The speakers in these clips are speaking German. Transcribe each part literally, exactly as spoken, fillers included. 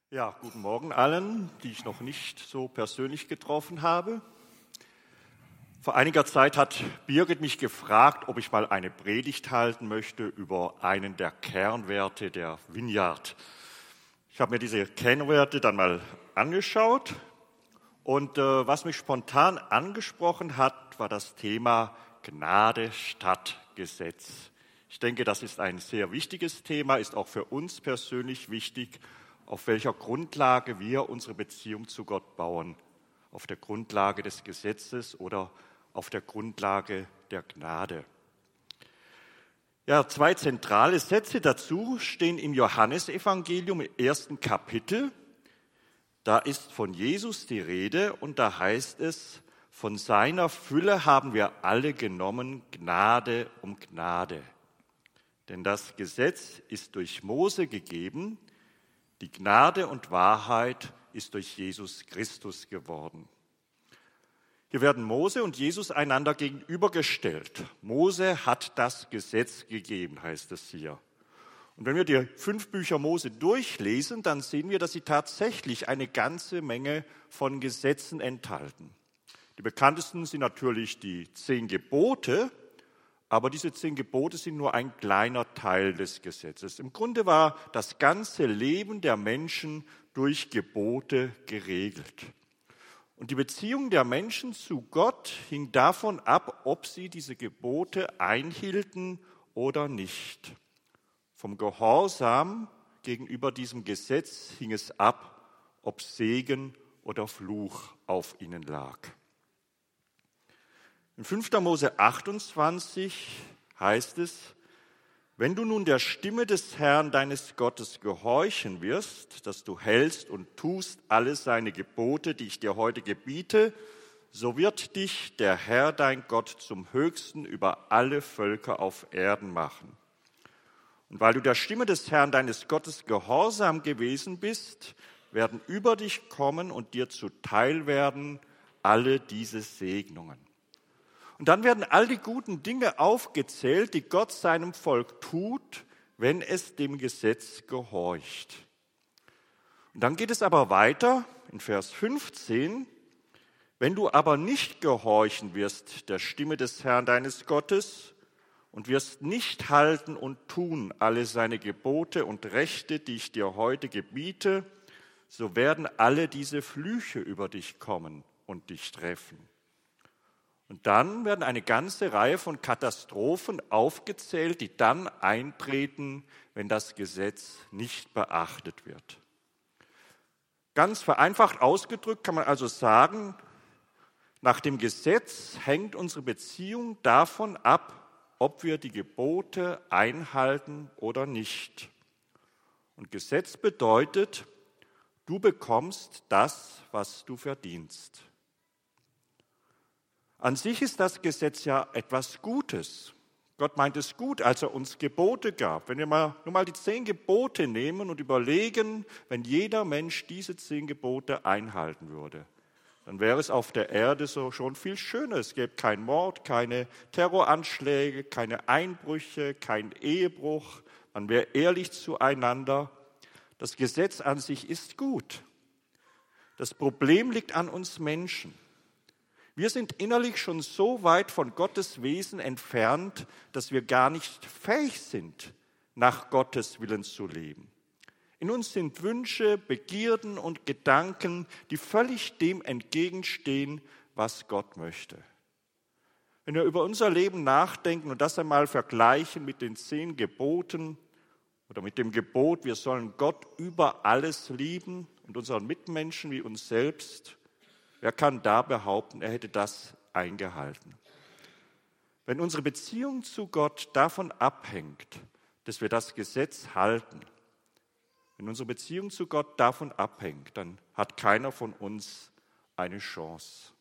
Ja, guten Morgen allen, die ich noch nicht so persönlich getroffen habe. Vor einiger Zeit hat Birgit mich gefragt, ob ich mal eine Predigt halten möchte über einen der Kernwerte der Vineyard. Ich habe mir diese Kernwerte dann mal angeschaut und äh, was mich spontan angesprochen hat, war das Thema Gnade statt Gesetz. Ich denke, das ist ein sehr wichtiges Thema, ist auch für uns persönlich wichtig, auf welcher Grundlage wir unsere Beziehung zu Gott bauen. Auf der Grundlage des Gesetzes oder auf der Grundlage der Gnade. Ja, zwei zentrale Sätze dazu stehen im Johannesevangelium im ersten Kapitel. Da ist von Jesus die Rede und da heißt es, von seiner Fülle haben wir alle genommen, Gnade um Gnade. Denn das Gesetz ist durch Mose gegeben, die Gnade und Wahrheit ist durch Jesus Christus geworden. Hier werden Mose und Jesus einander gegenübergestellt. Mose hat das Gesetz gegeben, heißt es hier. Und wenn wir die fünf Bücher Mose durchlesen, dann sehen wir, dass sie tatsächlich eine ganze Menge von Gesetzen enthalten. Die bekanntesten sind natürlich die zehn Gebote, aber diese zehn Gebote sind nur ein kleiner Teil des Gesetzes. Im Grunde war das ganze Leben der Menschen durch Gebote geregelt. Und die Beziehung der Menschen zu Gott hing davon ab, ob sie diese Gebote einhielten oder nicht. Vom Gehorsam gegenüber diesem Gesetz hing es ab, ob Segen oder Fluch auf ihnen lag. In fünfter Mose achtundzwanzig heißt es, wenn du nun der Stimme des Herrn deines Gottes gehorchen wirst, dass du hältst und tust alle seine Gebote, die ich dir heute gebiete, so wird dich der Herr dein Gott zum Höchsten über alle Völker auf Erden machen. Und weil du der Stimme des Herrn deines Gottes gehorsam gewesen bist, werden über dich kommen und dir zuteil werden alle diese Segnungen. Und dann werden all die guten Dinge aufgezählt, die Gott seinem Volk tut, wenn es dem Gesetz gehorcht. Und dann geht es aber weiter in Vers fünfzehn. Wenn du aber nicht gehorchen wirst der Stimme des Herrn deines Gottes und wirst nicht halten und tun alle seine Gebote und Rechte, die ich dir heute gebiete, so werden alle diese Flüche über dich kommen und dich treffen. Und dann werden eine ganze Reihe von Katastrophen aufgezählt, die dann eintreten, wenn das Gesetz nicht beachtet wird. Ganz vereinfacht ausgedrückt kann man also sagen, nach dem Gesetz hängt unsere Beziehung davon ab, ob wir die Gebote einhalten oder nicht. Und Gesetz bedeutet, du bekommst das, was du verdienst. An sich ist das Gesetz ja etwas Gutes. Gott meint es gut, als er uns Gebote gab. Wenn wir mal, nur mal die zehn Gebote nehmen und überlegen, wenn jeder Mensch diese zehn Gebote einhalten würde, dann wäre es auf der Erde so schon viel schöner. Es gäbe keinen Mord, keine Terroranschläge, keine Einbrüche, keinen Ehebruch. Man wäre ehrlich zueinander. Das Gesetz an sich ist gut. Das Problem liegt an uns Menschen. Wir sind innerlich schon so weit von Gottes Wesen entfernt, dass wir gar nicht fähig sind, nach Gottes Willen zu leben. In uns sind Wünsche, Begierden und Gedanken, die völlig dem entgegenstehen, was Gott möchte. Wenn wir über unser Leben nachdenken und das einmal vergleichen mit den zehn Geboten oder mit dem Gebot, wir sollen Gott über alles lieben und unseren Mitmenschen wie uns selbst, wer kann da behaupten, er hätte das eingehalten? Wenn unsere Beziehung zu Gott davon abhängt, dass wir das Gesetz halten, wenn unsere Beziehung zu Gott davon abhängt, dann hat keiner von uns eine Chance.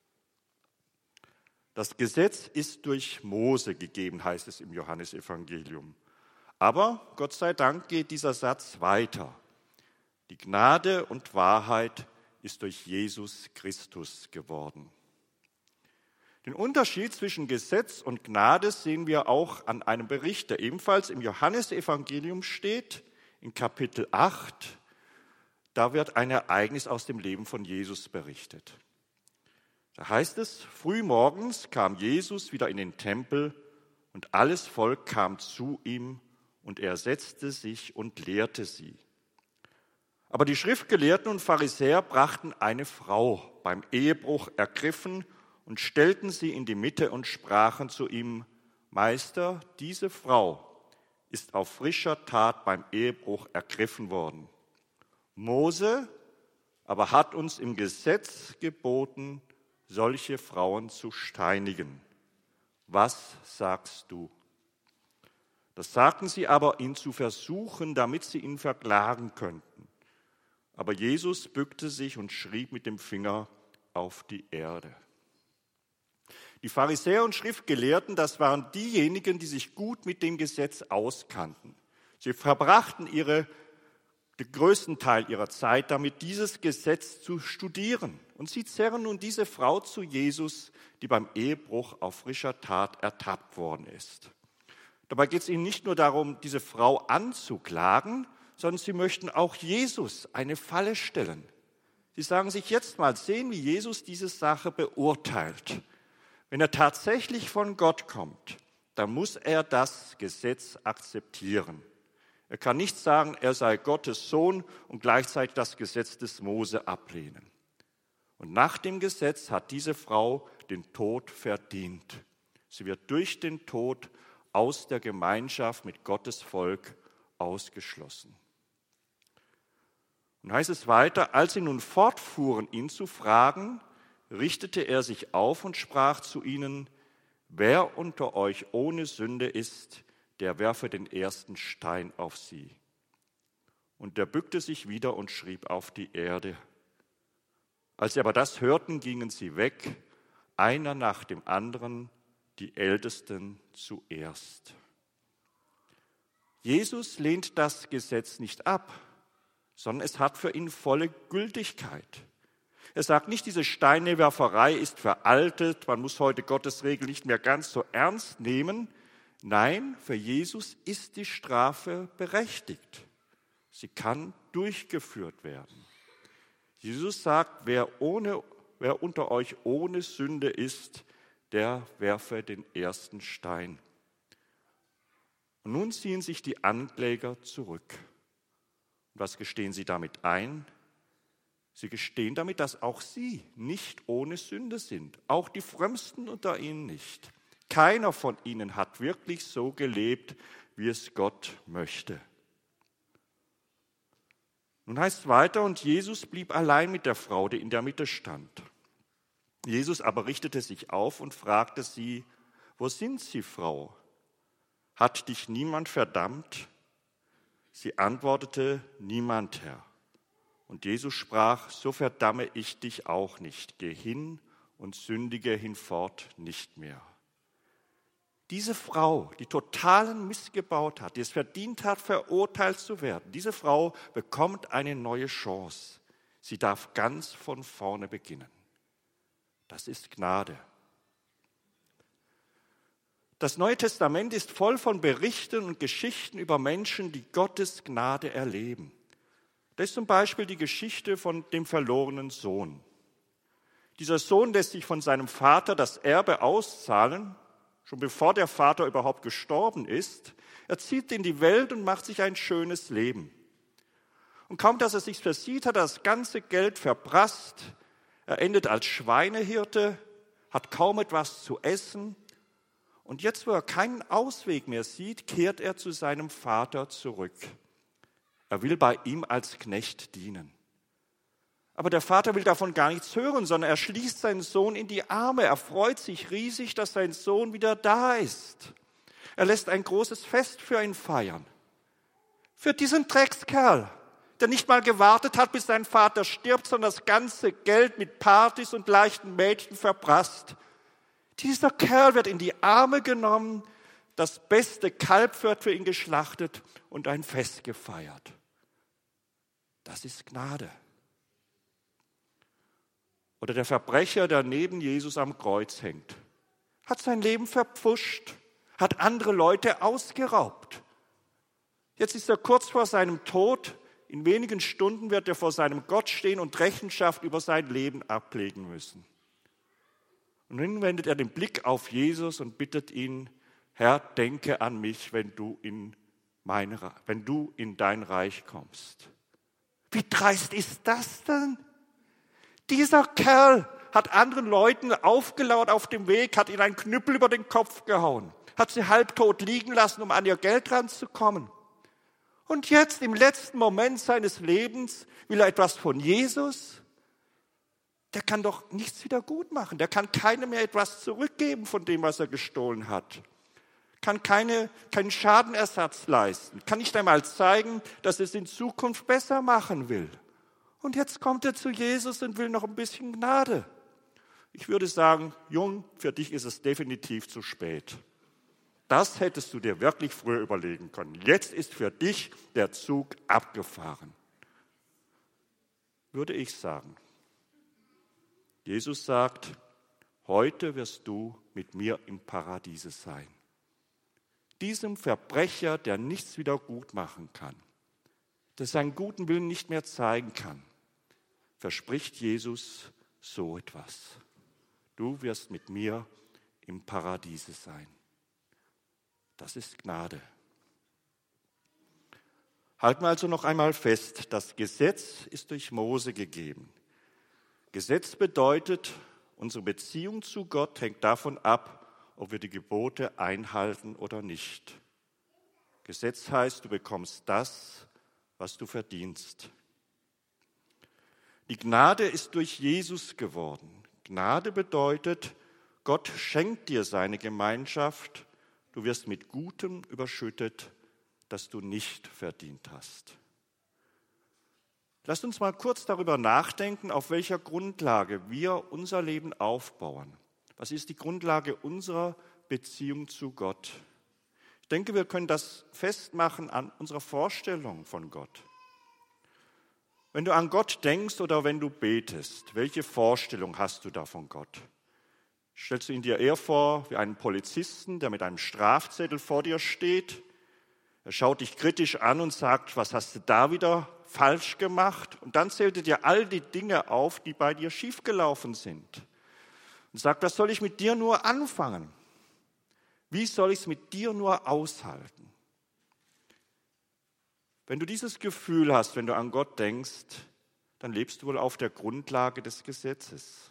Das Gesetz ist durch Mose gegeben, heißt es im Johannesevangelium. Aber Gott sei Dank geht dieser Satz weiter. Die Gnade und Wahrheit ist durch Jesus Christus geworden. Den Unterschied zwischen Gesetz und Gnade sehen wir auch an einem Bericht, der ebenfalls im Johannesevangelium steht, in Kapitel acht. da wird ein Ereignis aus dem Leben von Jesus berichtet. Da heißt es, frühmorgens kam Jesus wieder in den Tempel und alles Volk kam zu ihm und er setzte sich und lehrte sie. Aber die Schriftgelehrten und Pharisäer brachten eine Frau beim Ehebruch ergriffen und stellten sie in die Mitte und sprachen zu ihm, Meister, diese Frau ist auf frischer Tat beim Ehebruch ergriffen worden. Mose aber hat uns im Gesetz geboten, solche Frauen zu steinigen. Was sagst du? Das sagten sie aber, ihn zu versuchen, damit sie ihn verklagen könnten. Aber Jesus bückte sich und schrieb mit dem Finger auf die Erde. Die Pharisäer und Schriftgelehrten, das waren diejenigen, die sich gut mit dem Gesetz auskannten. Sie verbrachten ihre, den größten Teil ihrer Zeit damit, dieses Gesetz zu studieren. Und sie zerren nun diese Frau zu Jesus, die beim Ehebruch auf frischer Tat ertappt worden ist. Dabei geht es ihnen nicht nur darum, diese Frau anzuklagen, sondern sie möchten auch Jesus eine Falle stellen. Sie sagen sich jetzt mal, sehen, wie Jesus diese Sache beurteilt. Wenn er tatsächlich von Gott kommt, dann muss er das Gesetz akzeptieren. Er kann nicht sagen, er sei Gottes Sohn und gleichzeitig das Gesetz des Mose ablehnen. Und nach dem Gesetz hat diese Frau den Tod verdient. Sie wird durch den Tod aus der Gemeinschaft mit Gottes Volk ausgeschlossen. Und heißt es weiter, als sie nun fortfuhren, ihn zu fragen, richtete er sich auf und sprach zu ihnen, wer unter euch ohne Sünde ist, der werfe den ersten Stein auf sie. Und er bückte sich wieder und schrieb auf die Erde. Als sie aber das hörten, gingen sie weg, einer nach dem anderen, die Ältesten zuerst. Jesus lehnt das Gesetz nicht ab, sondern es hat für ihn volle Gültigkeit. Er sagt nicht, diese Steinewerferei ist veraltet, man muss heute Gottes Regel nicht mehr ganz so ernst nehmen. Nein, für Jesus ist die Strafe berechtigt. Sie kann durchgeführt werden. Jesus sagt, wer, ohne, wer unter euch ohne Sünde ist, der werfe den ersten Stein. Und nun ziehen sich die Ankläger zurück. Und was gestehen sie damit ein? Sie gestehen damit, dass auch sie nicht ohne Sünde sind, auch die Frömmsten unter ihnen nicht. Keiner von ihnen hat wirklich so gelebt, wie es Gott möchte. Nun heißt es weiter, und Jesus blieb allein mit der Frau, die in der Mitte stand. Jesus aber richtete sich auf und fragte sie, wo sind Sie, Frau? Hat dich niemand verdammt? Sie antwortete, niemand, Herr. Und Jesus sprach, so verdamme ich dich auch nicht. Geh hin und sündige hinfort nicht mehr. Diese Frau, die totalen Mist gebaut hat, die es verdient hat, verurteilt zu werden, diese Frau bekommt eine neue Chance. Sie darf ganz von vorne beginnen. Das ist Gnade. Das Neue Testament ist voll von Berichten und Geschichten über Menschen, die Gottes Gnade erleben. Das ist zum Beispiel die Geschichte von dem verlorenen Sohn. Dieser Sohn lässt sich von seinem Vater das Erbe auszahlen, schon bevor der Vater überhaupt gestorben ist. Er zieht in die Welt und macht sich ein schönes Leben. Und kaum, dass er sich versieht, hat er das ganze Geld verprasst. Er endet als Schweinehirte, hat kaum etwas zu essen. Und jetzt, wo er keinen Ausweg mehr sieht, kehrt er zu seinem Vater zurück. Er will bei ihm als Knecht dienen. Aber der Vater will davon gar nichts hören, sondern er schließt seinen Sohn in die Arme. Er freut sich riesig, dass sein Sohn wieder da ist. Er lässt ein großes Fest für ihn feiern. Für diesen Dreckskerl, der nicht mal gewartet hat, bis sein Vater stirbt, sondern das ganze Geld mit Partys und leichten Mädchen verprasst. Dieser Kerl wird in die Arme genommen, das beste Kalb wird für ihn geschlachtet und ein Fest gefeiert. Das ist Gnade. Oder der Verbrecher, der neben Jesus am Kreuz hängt, hat sein Leben verpfuscht, hat andere Leute ausgeraubt. Jetzt ist er kurz vor seinem Tod. In wenigen Stunden wird er vor seinem Gott stehen und Rechenschaft über sein Leben ablegen müssen. Und nun wendet er den Blick auf Jesus und bittet ihn, Herr, denke an mich, wenn du in, meine, wenn du in dein Reich kommst. Wie dreist ist das denn? Dieser Kerl hat anderen Leuten aufgelauert auf dem Weg, hat ihnen einen Knüppel über den Kopf gehauen, hat sie halbtot liegen lassen, um an ihr Geld ranzukommen. Und jetzt im letzten Moment seines Lebens will er etwas von Jesus. Der kann doch nichts wieder gut machen. Der kann keinem mehr etwas zurückgeben von dem, was er gestohlen hat. Kann keine, keinen Schadenersatz leisten. Kann nicht einmal zeigen, dass er es in Zukunft besser machen will. Und jetzt kommt er zu Jesus und will noch ein bisschen Gnade. Ich würde sagen, Jung, für dich ist es definitiv zu spät. Das hättest du dir wirklich früher überlegen können. Jetzt ist für dich der Zug abgefahren. Würde ich sagen. Jesus sagt, heute wirst du mit mir im Paradiese sein. Diesem Verbrecher, der nichts wieder gut machen kann, der seinen guten Willen nicht mehr zeigen kann, verspricht Jesus so etwas. Du wirst mit mir im Paradiese sein. Das ist Gnade. Halten wir also noch einmal fest, das Gesetz ist durch Mose gegeben. Gesetz bedeutet, unsere Beziehung zu Gott hängt davon ab, ob wir die Gebote einhalten oder nicht. Gesetz heißt, du bekommst das, was du verdienst. Die Gnade ist durch Jesus geworden. Gnade bedeutet, Gott schenkt dir seine Gemeinschaft, du wirst mit Gutem überschüttet, das du nicht verdient hast. Lasst uns mal kurz darüber nachdenken, auf welcher Grundlage wir unser Leben aufbauen. Was ist die Grundlage unserer Beziehung zu Gott? Ich denke, wir können das festmachen an unserer Vorstellung von Gott. Wenn du an Gott denkst oder wenn du betest, welche Vorstellung hast du da von Gott? Stellst du ihn dir eher vor wie einen Polizisten, der mit einem Strafzettel vor dir steht? Er schaut dich kritisch an und sagt, was hast du da wieder falsch gemacht? Und dann zählt er dir all die Dinge auf, die bei dir schiefgelaufen sind. Und sagt, was soll ich mit dir nur anfangen? Wie soll ich es mit dir nur aushalten? Wenn du dieses Gefühl hast, wenn du an Gott denkst, dann lebst du wohl auf der Grundlage des Gesetzes.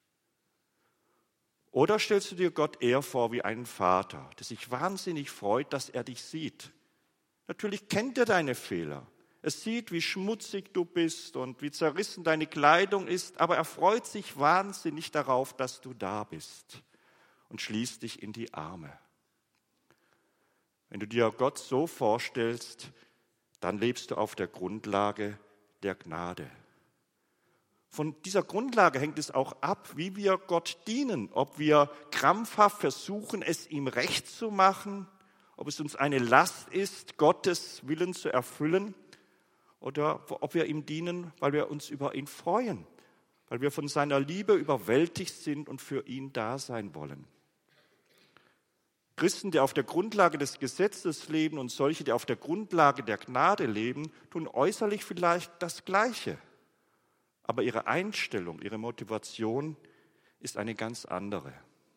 Oder stellst du dir Gott eher vor wie einen Vater, der sich wahnsinnig freut, dass er dich sieht. Natürlich kennt er deine Fehler. Er sieht, wie schmutzig du bist und wie zerrissen deine Kleidung ist, aber er freut sich wahnsinnig darauf, dass du da bist und schließt dich in die Arme. Wenn du dir Gott so vorstellst, dann lebst du auf der Grundlage der Gnade. Von dieser Grundlage hängt es auch ab, wie wir Gott dienen, ob wir krampfhaft versuchen, es ihm recht zu machen, ob es uns eine Last ist, Gottes Willen zu erfüllen, oder ob wir ihm dienen, weil wir uns über ihn freuen, weil wir von seiner Liebe überwältigt sind und für ihn da sein wollen. Christen, die auf der Grundlage des Gesetzes leben und solche, die auf der Grundlage der Gnade leben, tun äußerlich vielleicht das Gleiche. Aber ihre Einstellung, ihre Motivation ist eine ganz andere.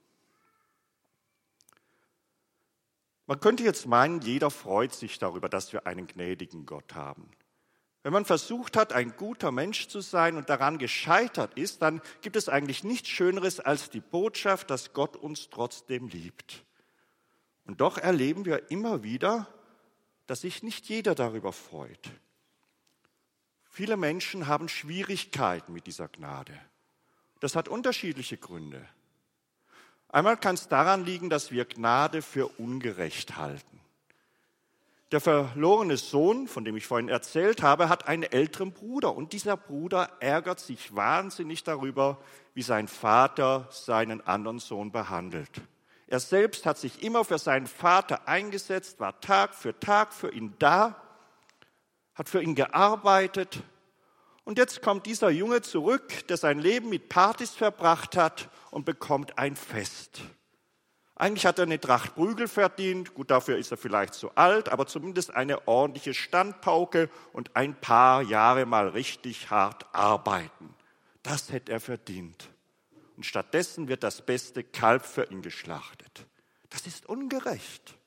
Man könnte jetzt meinen, jeder freut sich darüber, dass wir einen gnädigen Gott haben. Wenn man versucht hat, ein guter Mensch zu sein und daran gescheitert ist, dann gibt es eigentlich nichts Schöneres als die Botschaft, dass Gott uns trotzdem liebt. Und doch erleben wir immer wieder, dass sich nicht jeder darüber freut. Viele Menschen haben Schwierigkeiten mit dieser Gnade. Das hat unterschiedliche Gründe. Einmal kann es daran liegen, dass wir Gnade für ungerecht halten. Der verlorene Sohn, von dem ich vorhin erzählt habe, hat einen älteren Bruder. Und dieser Bruder ärgert sich wahnsinnig darüber, wie sein Vater seinen anderen Sohn behandelt. Er selbst hat sich immer für seinen Vater eingesetzt, war Tag für Tag für ihn da, hat für ihn gearbeitet. Und jetzt kommt dieser Junge zurück, der sein Leben mit Partys verbracht hat und bekommt ein Fest. Eigentlich hat er eine Tracht Prügel verdient, gut, dafür ist er vielleicht zu alt, aber zumindest eine ordentliche Standpauke und ein paar Jahre mal richtig hart arbeiten. Das hätte er verdient. Und stattdessen wird das beste Kalb für ihn geschlachtet. Das ist ungerecht.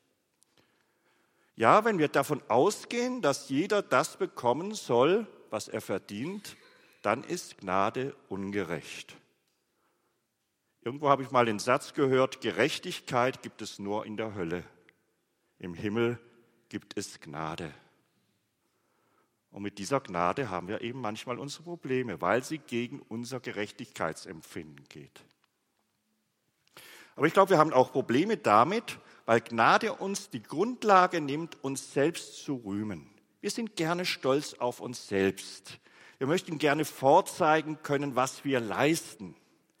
Ja, wenn wir davon ausgehen, dass jeder das bekommen soll, was er verdient, dann ist Gnade ungerecht. Irgendwo habe ich mal den Satz gehört, Gerechtigkeit gibt es nur in der Hölle. Im Himmel gibt es Gnade. Und mit dieser Gnade haben wir eben manchmal unsere Probleme, weil sie gegen unser Gerechtigkeitsempfinden geht. Aber ich glaube, wir haben auch Probleme damit, weil Gnade uns die Grundlage nimmt, uns selbst zu rühmen. Wir sind gerne stolz auf uns selbst. Wir möchten gerne vorzeigen können, was wir leisten.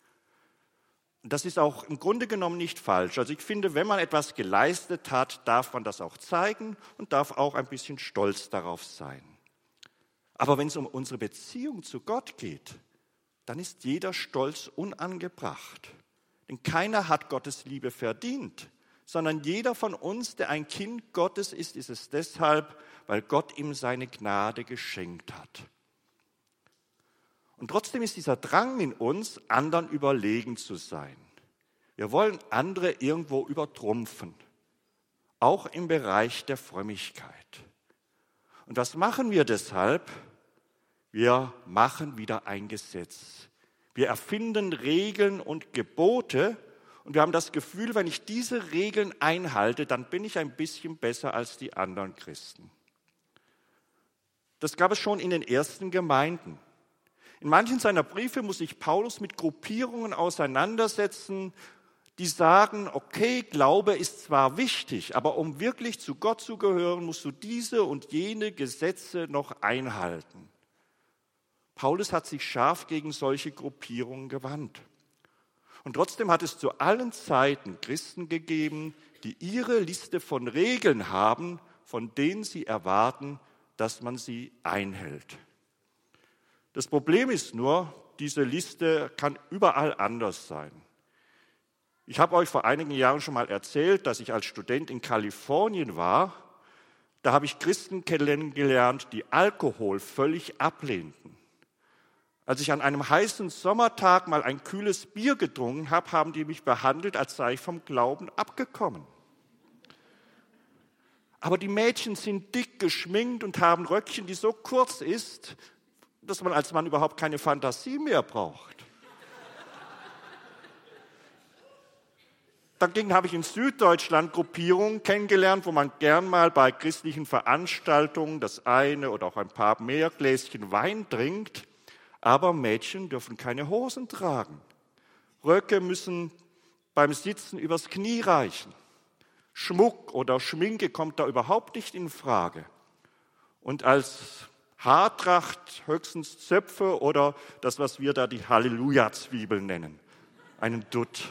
Und das ist auch im Grunde genommen nicht falsch. Also ich finde, wenn man etwas geleistet hat, darf man das auch zeigen und darf auch ein bisschen stolz darauf sein. Aber wenn es um unsere Beziehung zu Gott geht, dann ist jeder Stolz unangebracht. Denn keiner hat Gottes Liebe verdient, sondern jeder von uns, der ein Kind Gottes ist, ist es deshalb, weil Gott ihm seine Gnade geschenkt hat. Und trotzdem ist dieser Drang in uns, anderen überlegen zu sein. Wir wollen andere irgendwo übertrumpfen, auch im Bereich der Frömmigkeit. Und was machen wir deshalb? Wir machen wieder ein Gesetz. Wir erfinden Regeln und Gebote und wir haben das Gefühl, wenn ich diese Regeln einhalte, dann bin ich ein bisschen besser als die anderen Christen. Das gab es schon in den ersten Gemeinden. In manchen seiner Briefe muss sich Paulus mit Gruppierungen auseinandersetzen, die sagen, okay, Glaube ist zwar wichtig, aber um wirklich zu Gott zu gehören, musst du diese und jene Gesetze noch einhalten. Paulus hat sich scharf gegen solche Gruppierungen gewandt. Und trotzdem hat es zu allen Zeiten Christen gegeben, die ihre Liste von Regeln haben, von denen sie erwarten, dass man sie einhält. Das Problem ist nur, diese Liste kann überall anders sein. Ich habe euch vor einigen Jahren schon mal erzählt, dass ich als Student in Kalifornien war. Da habe ich Christen kennengelernt, die Alkohol völlig ablehnten. Als ich an einem heißen Sommertag mal ein kühles Bier getrunken habe, haben die mich behandelt, als sei ich vom Glauben abgekommen. Aber die Mädchen sind dick geschminkt und haben Röckchen, die so kurz ist, dass man als Mann überhaupt keine Fantasie mehr braucht. Dagegen habe ich in Süddeutschland Gruppierungen kennengelernt, wo man gern mal bei christlichen Veranstaltungen das eine oder auch ein paar mehr Gläschen Wein trinkt, aber Mädchen dürfen keine Hosen tragen. Röcke müssen beim Sitzen übers Knie reichen. Schmuck oder Schminke kommt da überhaupt nicht in Frage. Und als Haartracht höchstens Zöpfe oder das, was wir da die Halleluja-Zwiebel nennen, einen Dutt.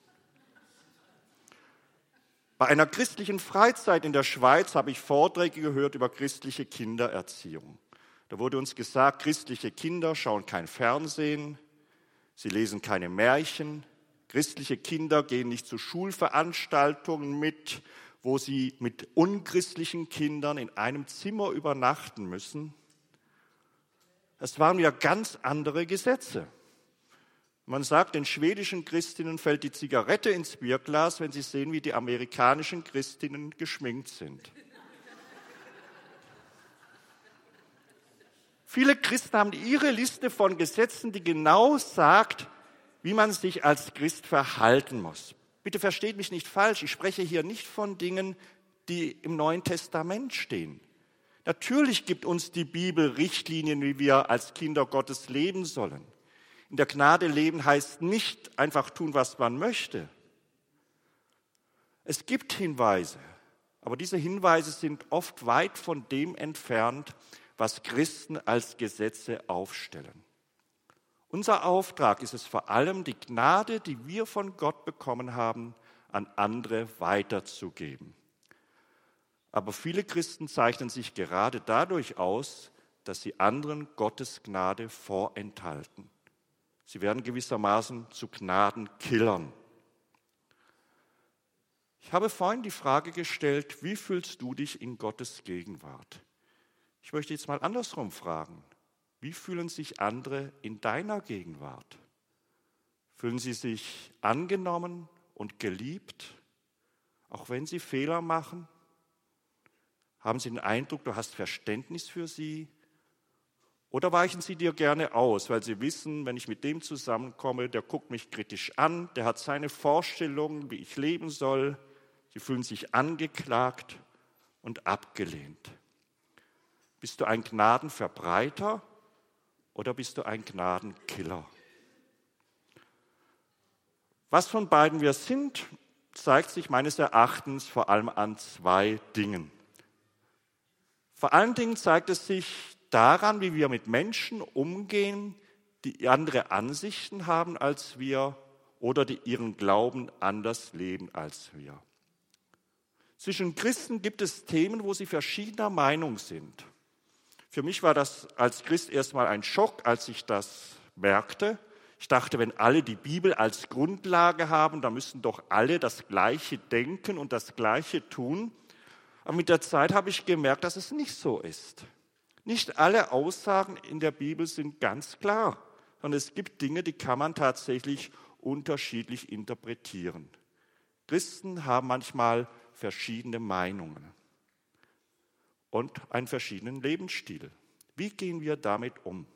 Bei einer christlichen Freizeit in der Schweiz habe ich Vorträge gehört über christliche Kindererziehung. Da wurde uns gesagt, christliche Kinder schauen kein Fernsehen, sie lesen keine Märchen, christliche Kinder gehen nicht zu Schulveranstaltungen mit, wo sie mit unchristlichen Kindern in einem Zimmer übernachten müssen. Es waren ja ganz andere Gesetze. Man sagt, den schwedischen Christinnen fällt die Zigarette ins Bierglas, wenn sie sehen, wie die amerikanischen Christinnen geschminkt sind. Viele Christen haben ihre Liste von Gesetzen, die genau sagt, wie man sich als Christ verhalten muss. Bitte versteht mich nicht falsch, ich spreche hier nicht von Dingen, die im Neuen Testament stehen. Natürlich gibt uns die Bibel Richtlinien, wie wir als Kinder Gottes leben sollen. In der Gnade leben heißt nicht einfach tun, was man möchte. Es gibt Hinweise, aber diese Hinweise sind oft weit von dem entfernt, was Christen als Gesetze aufstellen. Unser Auftrag ist es vor allem, die Gnade, die wir von Gott bekommen haben, an andere weiterzugeben. Aber viele Christen zeichnen sich gerade dadurch aus, dass sie anderen Gottes Gnade vorenthalten. Sie werden gewissermaßen zu Gnadenkillern. Ich habe vorhin die Frage gestellt, wie fühlst du dich in Gottes Gegenwart? Ich möchte jetzt mal andersrum fragen. Wie fühlen sich andere in deiner Gegenwart? Fühlen sie sich angenommen und geliebt, auch wenn sie Fehler machen? Haben sie den Eindruck, du hast Verständnis für sie? Oder weichen sie dir gerne aus, weil sie wissen, wenn ich mit dem zusammenkomme, der guckt mich kritisch an, der hat seine Vorstellungen, wie ich leben soll. Sie fühlen sich angeklagt und abgelehnt. Bist du ein Gnadenverbreiter oder bist du ein Gnadenkiller? Was von beiden wir sind, zeigt sich meines Erachtens vor allem an zwei Dingen. Vor allen Dingen zeigt es sich daran, wie wir mit Menschen umgehen, die andere Ansichten haben als wir oder die ihren Glauben anders leben als wir. Zwischen Christen gibt es Themen, wo sie verschiedener Meinung sind. Für mich war das als Christ erstmal ein Schock, als ich das merkte. Ich dachte, wenn alle die Bibel als Grundlage haben, dann müssen doch alle das Gleiche denken und das Gleiche tun. Aber mit der Zeit habe ich gemerkt, dass es nicht so ist. Nicht alle Aussagen in der Bibel sind ganz klar, sondern es gibt Dinge, die kann man tatsächlich unterschiedlich interpretieren. Christen haben manchmal verschiedene Meinungen und einen verschiedenen Lebensstil. Wie gehen wir damit um?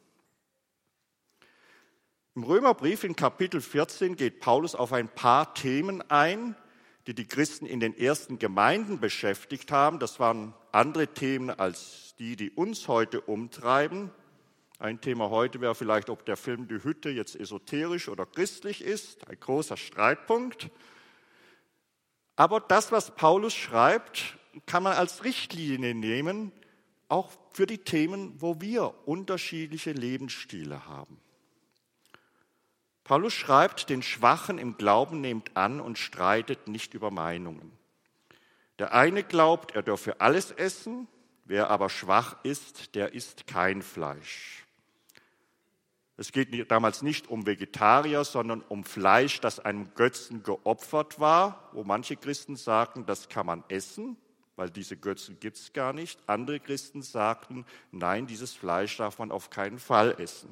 Im Römerbrief in Kapitel vierzehn geht Paulus auf ein paar Themen ein, die die Christen in den ersten Gemeinden beschäftigt haben. Das waren andere Themen als die, die uns heute umtreiben. Ein Thema heute wäre vielleicht, ob der Film Die Hütte jetzt esoterisch oder christlich ist. Ein großer Streitpunkt. Aber das, was Paulus schreibt, kann man als Richtlinie nehmen, auch für die Themen, wo wir unterschiedliche Lebensstile haben. Paulus schreibt, den Schwachen im Glauben nehmt an und streitet nicht über Meinungen. Der eine glaubt, er dürfe alles essen, wer aber schwach ist, der isst kein Fleisch. Es geht damals nicht um Vegetarier, sondern um Fleisch, das einem Götzen geopfert war, wo manche Christen sagten, das kann man essen, weil diese Götzen gibt es gar nicht. Andere Christen sagten, nein, dieses Fleisch darf man auf keinen Fall essen.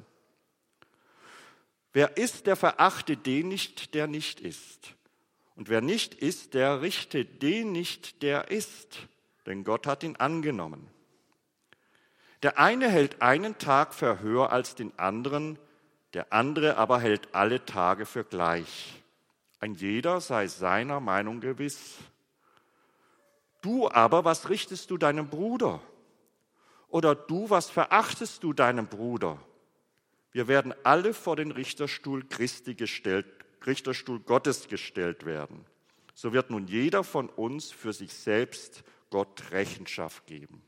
Wer isst, der verachte den nicht, der nicht isst. Und wer nicht isst, der richte den nicht, der isst. Denn Gott hat ihn angenommen. Der eine hält einen Tag für höher als den anderen, der andere aber hält alle Tage für gleich. Ein jeder sei seiner Meinung gewiss. Du aber, was richtest du deinem Bruder? Oder du, was verachtest du deinem Bruder? Wir werden alle vor den Richterstuhl Christi gestellt, Richterstuhl Gottes gestellt werden. So wird nun jeder von uns für sich selbst Gott Rechenschaft geben.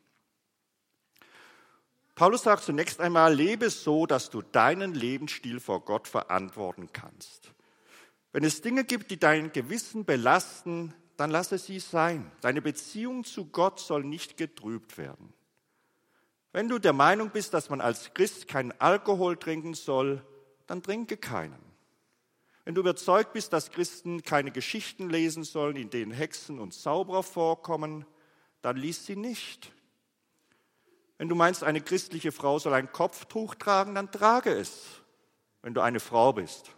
Paulus sagt zunächst einmal, lebe so, dass du deinen Lebensstil vor Gott verantworten kannst. Wenn es Dinge gibt, die dein Gewissen belasten, dann lasse sie sein. Deine Beziehung zu Gott soll nicht getrübt werden. Wenn du der Meinung bist, dass man als Christ keinen Alkohol trinken soll, dann trinke keinen. Wenn du überzeugt bist, dass Christen keine Geschichten lesen sollen, in denen Hexen und Zauberer vorkommen, dann lies sie nicht. Wenn du meinst, eine christliche Frau soll ein Kopftuch tragen, dann trage es, wenn du eine Frau bist.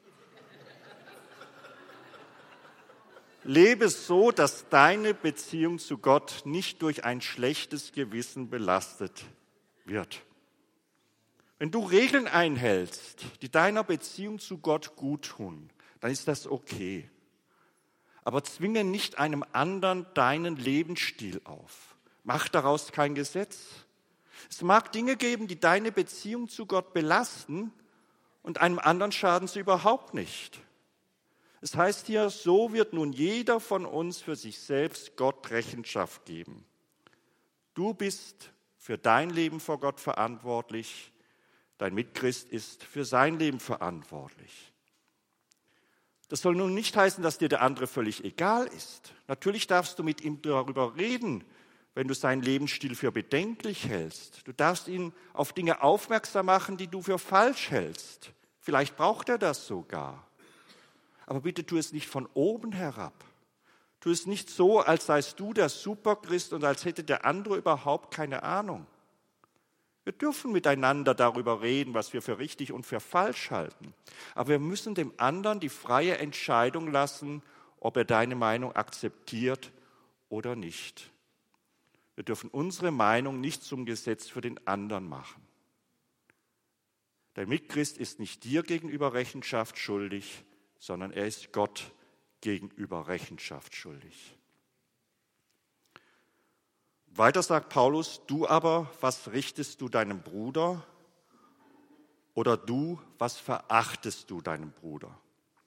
Lebe so, dass deine Beziehung zu Gott nicht durch ein schlechtes Gewissen belastet wird. Wenn du Regeln einhältst, die deiner Beziehung zu Gott gut tun, dann ist das okay. Aber zwinge nicht einem anderen deinen Lebensstil auf. Mach daraus kein Gesetz. Es mag Dinge geben, die deine Beziehung zu Gott belasten und einem anderen schaden sie überhaupt nicht. Es heißt hier, so wird nun jeder von uns für sich selbst Gott Rechenschaft geben. Du bist für dein Leben vor Gott verantwortlich, dein Mitchrist ist für sein Leben verantwortlich. Das soll nun nicht heißen, dass dir der andere völlig egal ist. Natürlich darfst du mit ihm darüber reden, wenn du seinen Lebensstil für bedenklich hältst. Du darfst ihn auf Dinge aufmerksam machen, die du für falsch hältst. Vielleicht braucht er das sogar. Aber bitte tu es nicht von oben herab. Tu es nicht so, als seist du der Superchrist und als hätte der andere überhaupt keine Ahnung. Wir dürfen miteinander darüber reden, was wir für richtig und für falsch halten. Aber wir müssen dem anderen die freie Entscheidung lassen, ob er deine Meinung akzeptiert oder nicht. Wir dürfen unsere Meinung nicht zum Gesetz für den anderen machen. Der Mitchrist ist nicht dir gegenüber Rechenschaft schuldig, sondern er ist Gott gegenüber Rechenschaft schuldig. Weiter sagt Paulus, du aber, was richtest du deinem Bruder? Oder du, was verachtest du deinem Bruder?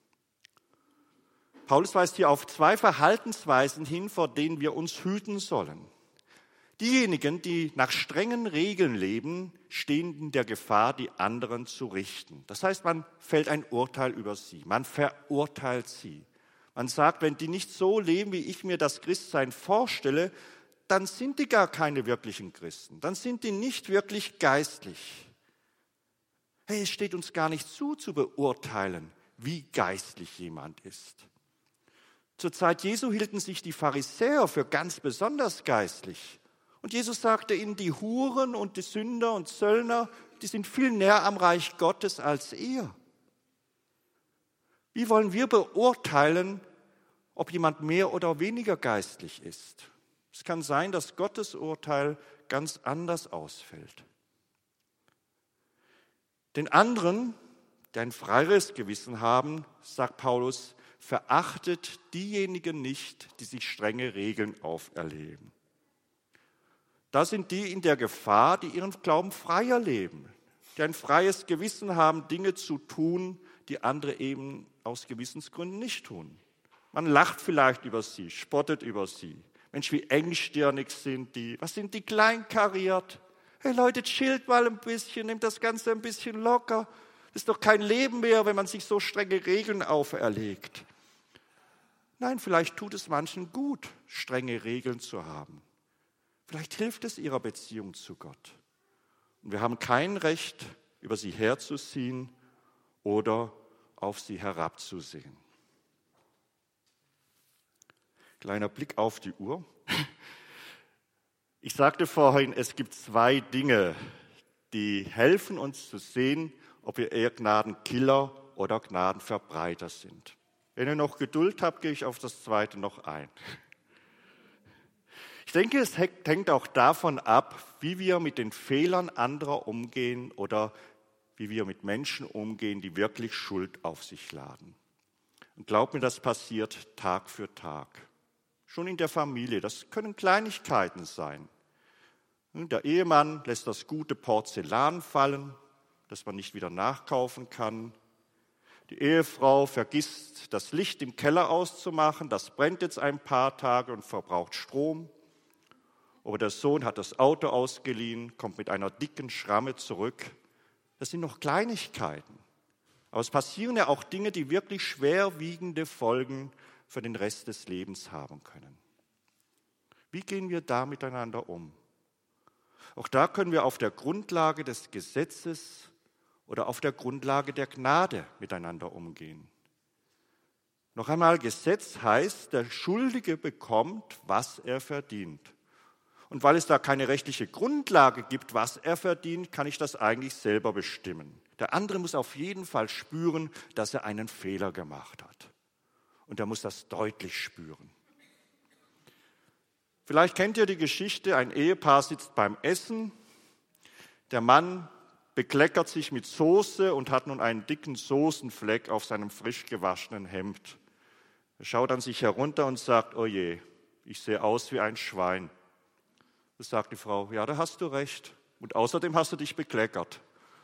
Paulus weist hier auf zwei Verhaltensweisen hin, vor denen wir uns hüten sollen. Diejenigen, die nach strengen Regeln leben, stehen in der Gefahr, die anderen zu richten. Das heißt, man fällt ein Urteil über sie, man verurteilt sie. Man sagt, wenn die nicht so leben, wie ich mir das Christsein vorstelle, dann sind die gar keine wirklichen Christen. Dann sind die nicht wirklich geistlich. Hey, es steht uns gar nicht zu, zu beurteilen, wie geistlich jemand ist. Zur Zeit Jesu hielten sich die Pharisäer für ganz besonders geistlich. Und Jesus sagte ihnen, die Huren und die Sünder und Zöllner, die sind viel näher am Reich Gottes als ihr. Wie wollen wir beurteilen, ob jemand mehr oder weniger geistlich ist? Es kann sein, dass Gottes Urteil ganz anders ausfällt. Den anderen, die ein freieres Gewissen haben, sagt Paulus, verachtet diejenigen nicht, die sich strenge Regeln auferlegen. Da sind die in der Gefahr, die ihren Glauben freier leben, die ein freies Gewissen haben, Dinge zu tun, die andere eben aus Gewissensgründen nicht tun. Man lacht vielleicht über sie, spottet über sie. Mensch, wie engstirnig sind die. Was sind die kleinkariert? Hey Leute, chillt mal ein bisschen, nehmt das Ganze ein bisschen locker. Das ist doch kein Leben mehr, wenn man sich so strenge Regeln auferlegt. Nein, vielleicht tut es manchen gut, strenge Regeln zu haben. Vielleicht hilft es ihrer Beziehung zu Gott. Und wir haben kein Recht, über sie herzuziehen oder auf sie herabzusehen. Kleiner Blick auf die Uhr. Ich sagte vorhin, es gibt zwei Dinge, die helfen uns zu sehen, ob wir eher Gnadenkiller oder Gnadenverbreiter sind. Wenn ihr noch Geduld habt, gehe ich auf das zweite noch ein. Ich denke, es hängt auch davon ab, wie wir mit den Fehlern anderer umgehen oder wie wir mit Menschen umgehen, die wirklich Schuld auf sich laden. Und glaubt mir, das passiert Tag für Tag. Schon in der Familie, das können Kleinigkeiten sein. Der Ehemann lässt das gute Porzellan fallen, das man nicht wieder nachkaufen kann. Die Ehefrau vergisst, das Licht im Keller auszumachen, das brennt jetzt ein paar Tage und verbraucht Strom. Oder der Sohn hat das Auto ausgeliehen, kommt mit einer dicken Schramme zurück. Das sind noch Kleinigkeiten. Aber es passieren ja auch Dinge, die wirklich schwerwiegende Folgen für den Rest des Lebens haben können. Wie gehen wir da miteinander um? Auch da können wir auf der Grundlage des Gesetzes oder auf der Grundlage der Gnade miteinander umgehen. Noch einmal, Gesetz heißt, der Schuldige bekommt, was er verdient. Und weil es da keine rechtliche Grundlage gibt, was er verdient, kann ich das eigentlich selber bestimmen. Der andere muss auf jeden Fall spüren, dass er einen Fehler gemacht hat. Und er muss das deutlich spüren. Vielleicht kennt ihr die Geschichte, ein Ehepaar sitzt beim Essen, der Mann bekleckert sich mit Soße und hat nun einen dicken Soßenfleck auf seinem frisch gewaschenen Hemd. Er schaut an sich herunter und sagt, oh je, ich sehe aus wie ein Schwein. Das sagt die Frau, ja, da hast du recht. Und außerdem hast du dich bekleckert.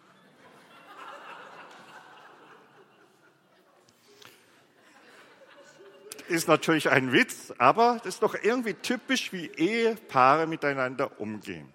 Ist natürlich ein Witz, aber das ist doch irgendwie typisch, wie Ehepaare miteinander umgehen.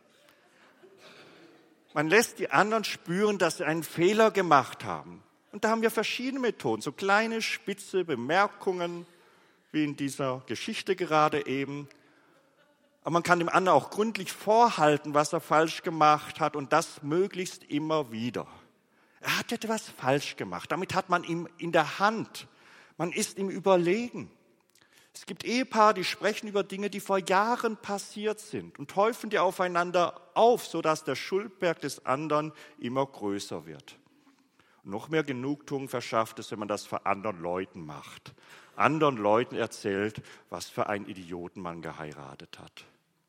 Man lässt die anderen spüren, dass sie einen Fehler gemacht haben. Und da haben wir verschiedene Methoden, so kleine, spitze Bemerkungen, wie in dieser Geschichte gerade eben. Aber man kann dem anderen auch gründlich vorhalten, was er falsch gemacht hat und das möglichst immer wieder. Er hat etwas falsch gemacht, damit hat man ihn in der Hand. Man ist ihm überlegen. Es gibt Ehepaare, die sprechen über Dinge, die vor Jahren passiert sind und häufen die aufeinander auf, sodass der Schuldberg des anderen immer größer wird. Und noch mehr Genugtuung verschafft es, wenn man das vor anderen Leuten macht. Anderen Leuten erzählt, was für einen Idioten man geheiratet hat.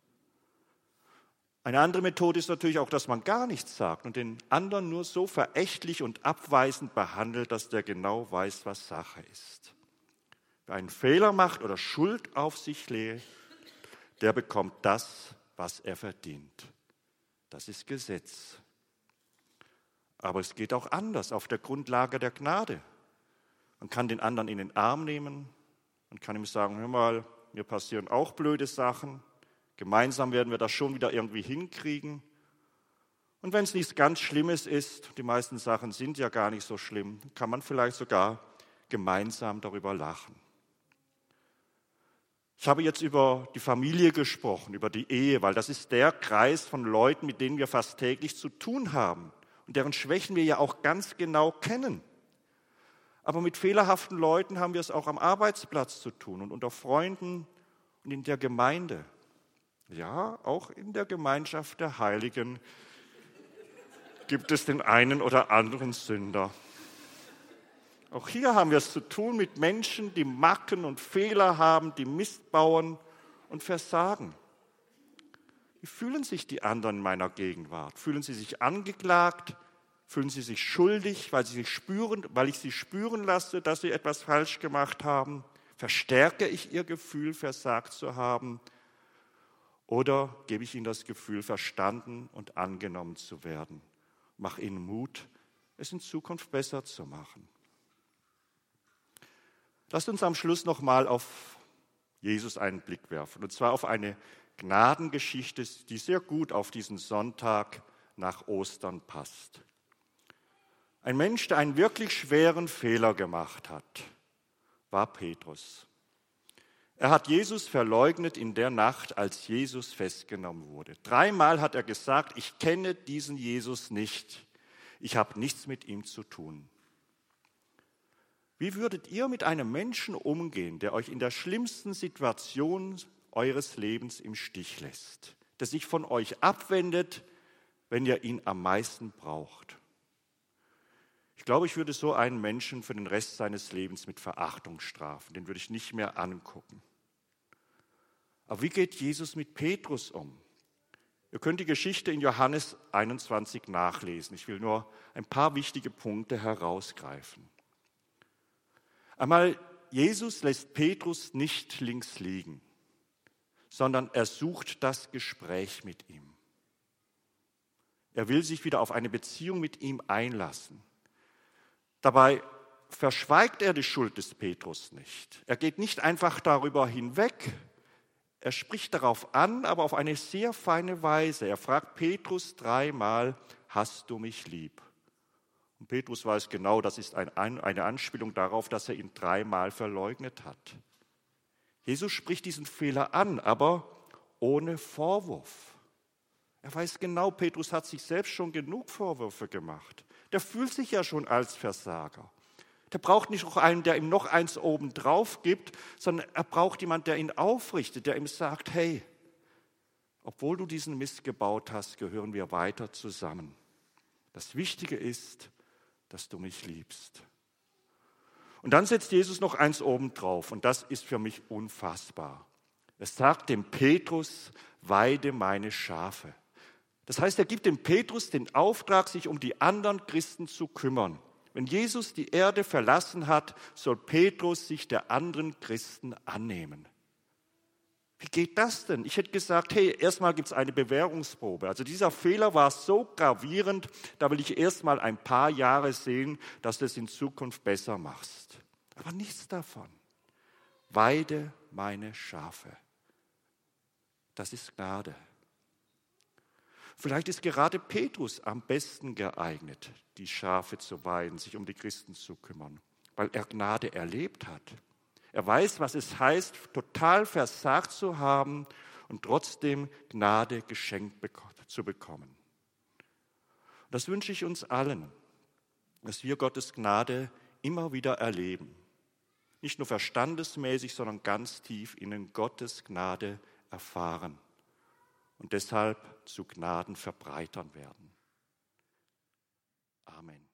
Eine andere Methode ist natürlich auch, dass man gar nichts sagt und den anderen nur so verächtlich und abweisend behandelt, dass der genau weiß, was Sache ist. Wer einen Fehler macht oder Schuld auf sich lädt, der bekommt das, was er verdient. Das ist Gesetz. Aber es geht auch anders auf der Grundlage der Gnade. Man kann den anderen in den Arm nehmen und kann ihm sagen, hör mal, mir passieren auch blöde Sachen. Gemeinsam werden wir das schon wieder irgendwie hinkriegen. Und wenn es nichts ganz Schlimmes ist, die meisten Sachen sind ja gar nicht so schlimm, kann man vielleicht sogar gemeinsam darüber lachen. Ich habe jetzt über die Familie gesprochen, über die Ehe, weil das ist der Kreis von Leuten, mit denen wir fast täglich zu tun haben und deren Schwächen wir ja auch ganz genau kennen. Aber mit fehlerhaften Leuten haben wir es auch am Arbeitsplatz zu tun und unter Freunden und in der Gemeinde. Ja, auch in der Gemeinschaft der Heiligen gibt es den einen oder anderen Sünder. Auch hier haben wir es zu tun mit Menschen, die Macken und Fehler haben, die Mist bauen und versagen. Wie fühlen sich die anderen in meiner Gegenwart? Fühlen sie sich angeklagt? Fühlen sie sich schuldig, weil sie sich spüren, weil ich sie spüren lasse, dass sie etwas falsch gemacht haben? Verstärke ich ihr Gefühl, versagt zu haben? Oder gebe ich ihnen das Gefühl, verstanden und angenommen zu werden? Mache ihnen Mut, es in Zukunft besser zu machen. Lasst uns am Schluss nochmal auf Jesus einen Blick werfen, und zwar auf eine Gnadengeschichte, die sehr gut auf diesen Sonntag nach Ostern passt. Ein Mensch, der einen wirklich schweren Fehler gemacht hat, war Petrus. Er hat Jesus verleugnet in der Nacht, als Jesus festgenommen wurde. Dreimal hat er gesagt, ich kenne diesen Jesus nicht. Ich habe nichts mit ihm zu tun. Wie würdet ihr mit einem Menschen umgehen, der euch in der schlimmsten Situation eures Lebens im Stich lässt, der sich von euch abwendet, wenn ihr ihn am meisten braucht? Ich glaube, ich würde so einen Menschen für den Rest seines Lebens mit Verachtung strafen. Den würde ich nicht mehr angucken. Aber wie geht Jesus mit Petrus um? Ihr könnt die Geschichte in Johannes einundzwanzig nachlesen. Ich will nur ein paar wichtige Punkte herausgreifen. Einmal, Jesus lässt Petrus nicht links liegen, sondern er sucht das Gespräch mit ihm. Er will sich wieder auf eine Beziehung mit ihm einlassen. Dabei verschweigt er die Schuld des Petrus nicht. Er geht nicht einfach darüber hinweg. Er spricht darauf an, aber auf eine sehr feine Weise. Er fragt Petrus dreimal, hast du mich lieb? Und Petrus weiß genau, das ist ein, eine Anspielung darauf, dass er ihn dreimal verleugnet hat. Jesus spricht diesen Fehler an, aber ohne Vorwurf. Er weiß genau, Petrus hat sich selbst schon genug Vorwürfe gemacht. Der fühlt sich ja schon als Versager. Der braucht nicht noch einen, der ihm noch eins obendrauf gibt, sondern er braucht jemanden, der ihn aufrichtet, der ihm sagt, hey, obwohl du diesen Mist gebaut hast, gehören wir weiter zusammen. Das Wichtige ist, dass du mich liebst. Und dann setzt Jesus noch eins obendrauf und das ist für mich unfassbar. Er sagt dem Petrus, weide meine Schafe. Das heißt, er gibt dem Petrus den Auftrag, sich um die anderen Christen zu kümmern. Wenn Jesus die Erde verlassen hat, soll Petrus sich der anderen Christen annehmen. Wie geht das denn? Ich hätte gesagt, hey, erstmal gibt es eine Bewährungsprobe. Also dieser Fehler war so gravierend, da will ich erstmal ein paar Jahre sehen, dass du es in Zukunft besser machst. Aber nichts davon. Weide meine Schafe. Das ist Gnade. Vielleicht ist gerade Petrus am besten geeignet, die Schafe zu weiden, sich um die Christen zu kümmern, weil er Gnade erlebt hat. Er weiß, was es heißt, total versagt zu haben und trotzdem Gnade geschenkt zu bekommen. Das wünsche ich uns allen, dass wir Gottes Gnade immer wieder erleben. nicht nur verstandesmäßig, sondern ganz tief innen Gottes Gnade erfahren und deshalb zu Gnadenverbreitern werden. Amen.